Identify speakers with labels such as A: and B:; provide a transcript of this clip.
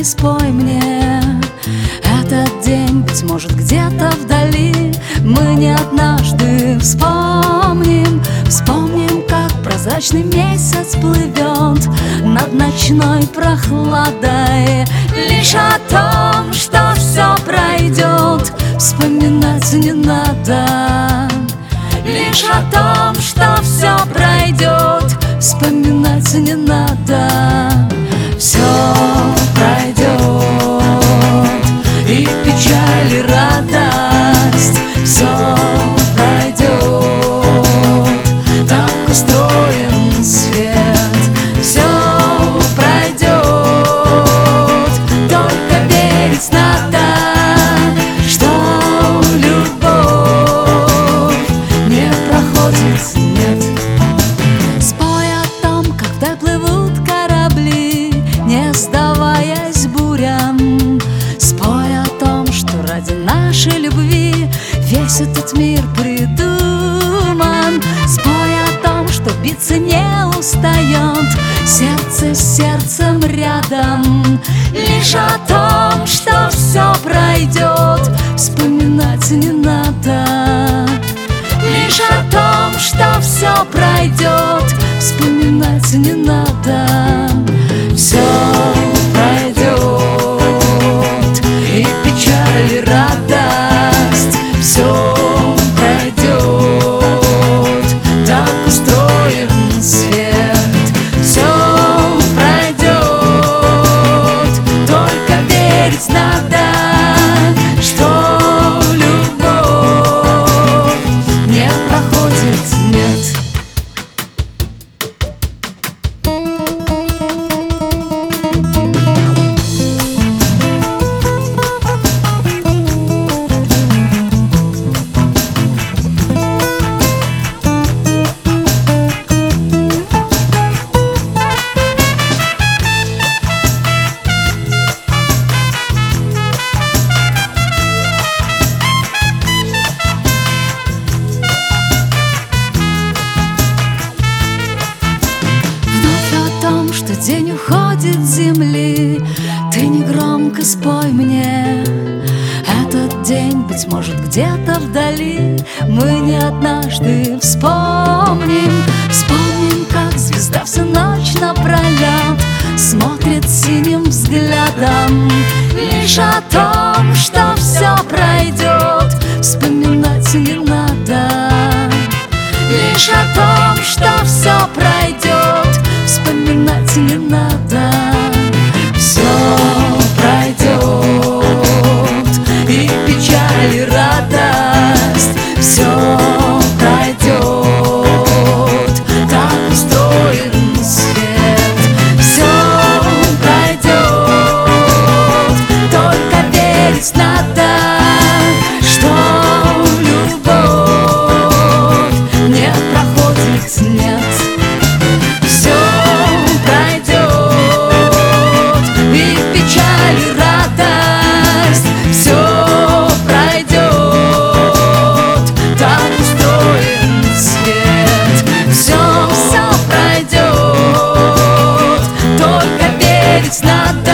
A: спой мне этот день, быть может, где-то вдали. Мы не однажды вспомним, как прозрачный месяц плывет над ночной прохладой. Лишь о том, что все пройдет, вспоминать не надо. Лишь о том, что все пройдет, вспоминать не надо. Все пройдет, и печаль, и радость. Все пройдет, так устроен свет. Все пройдет, только верить надо, что любовь не проходит, нет. Спой о том, когда плывут корабли, не сдаваясь бурям. Спой о том, что ради нашей любви весь этот мир придуман. Спой о том, что биться не устает сердце с сердцем рядом. Лишь о том, что все пройдет, вспоминать не надо. Лишь о том, что все пройдет, вспоминать не надо. Все пройдет, и печаль, и радость. Все пройдет, так устроен свет. Все пройдет, только верить надо, что любовь не проходит, нет. Что день уходит с земли, ты негромко спой мне этот день, быть может, где-то вдали. Мы не однажды вспомним, как звезда всю ночь напролет смотрит синим взглядом. Лишь о том, что все пройдет, вспоминать не надо. Лишь о том, что все пройдет, вспоминать не надо. Все пройдет, и печаль, и радость. Все пройдет, так устроен свет. Все пройдет, только верить надо, что любовь не проходит, нет. Все пройдет, и печаль, и радость. Все пройдет, так устроен свет. Все пройдет, только верить надо.